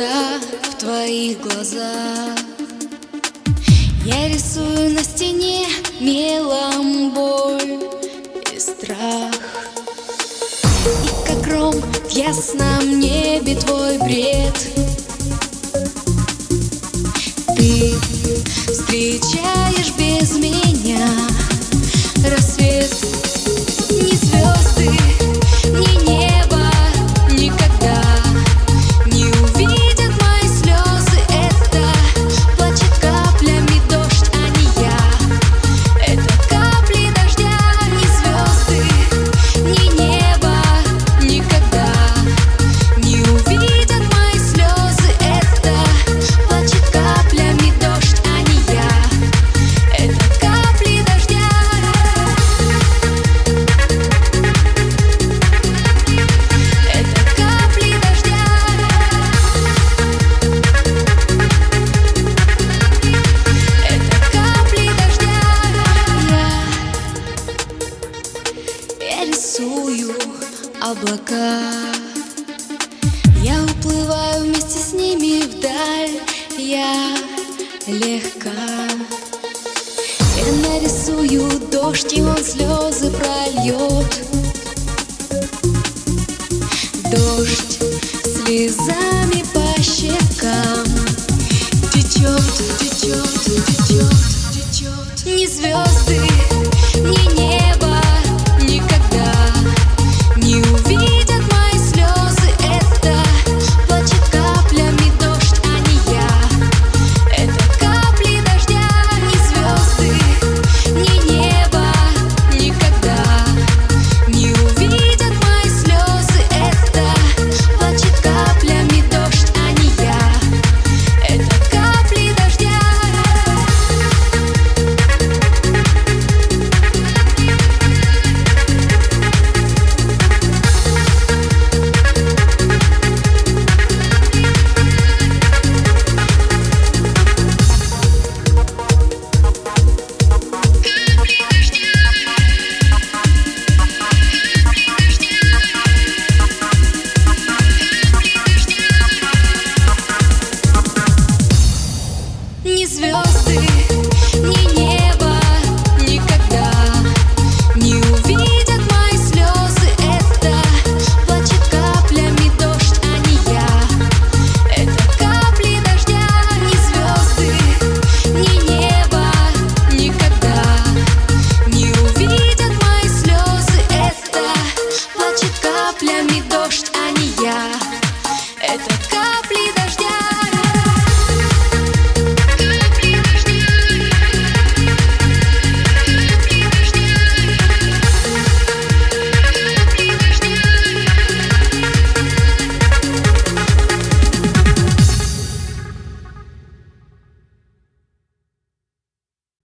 пустота в твоих глазах. Я рисую на стене мелом боль и страх. И как гром в ясном небе твой бред. Ты встречаешь без меня рассвет. Ни звезды, ни небо никогда не увидят мои слезы. Это плачет каплями дождь, а не я. Это капли дождя. Ни звезды, ни небо никогда не увидят мои слезы. Это плачет каплями дождь, а не я. Это капли дождя. Это капли дождя. Это капли дождя. Я рисую облака. Я уплываю вместе с ними вдаль. Я легка. Я нарисую дождь, и он слезы прольет. Дождь слезами